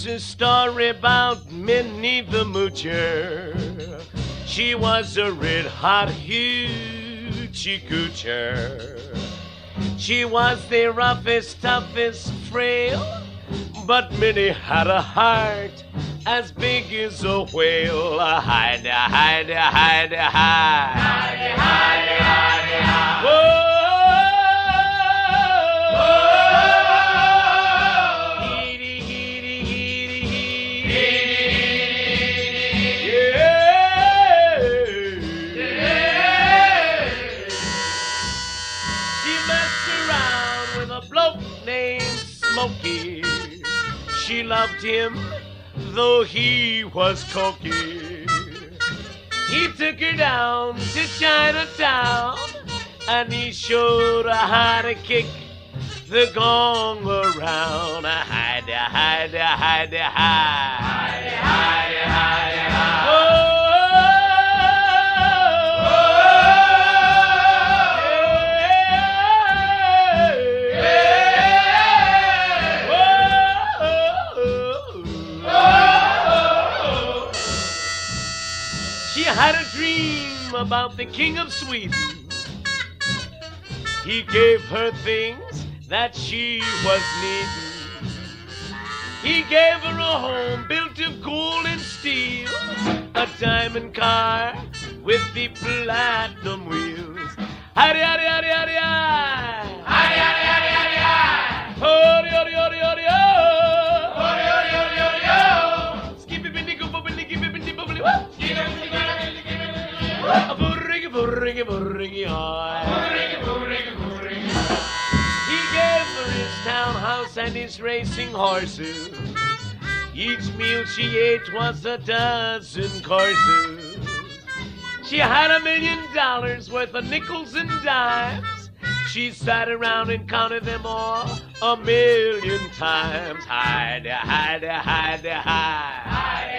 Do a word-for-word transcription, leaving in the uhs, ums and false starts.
Here's a story about Minnie the Moocher. She was a red-hot hoochie coocher. She was the roughest, toughest, frail, but Minnie had a heart as big as a whale. Hide, hide, hide, hide. Hide, hide, hide, hide. Whoa! Smokey. She loved him, though he was cocky. He took her down to Chinatown, and he showed her how to kick the gong around. Hide, hide, hide, hide. Hide, hide, hide, hide. Oh! She had a dream about the King of Sweden. He gave her things that she was needing. He gave her a home built of gold and steel, a diamond car with the platinum wheels. Howdy, howdy, howdy, howdy, howdy. Howdy, howdy, howdy, howdy, howdy. Howdy, howdy, howdy, howdy, howdy. Howdy, howdy, howdy, howdy, howdy. Skippy, bindy, go, bubbly, gibbly, bindy, bubbly, what? Burringy, burringy, burringy, burringy, burringy, burringy. He gave her his townhouse and his racing horses. Each meal she ate was a dozen courses. She had a million dollars worth of nickels and dimes. She sat around and counted them all a million times. Hide, hide, hide, hide. Hide.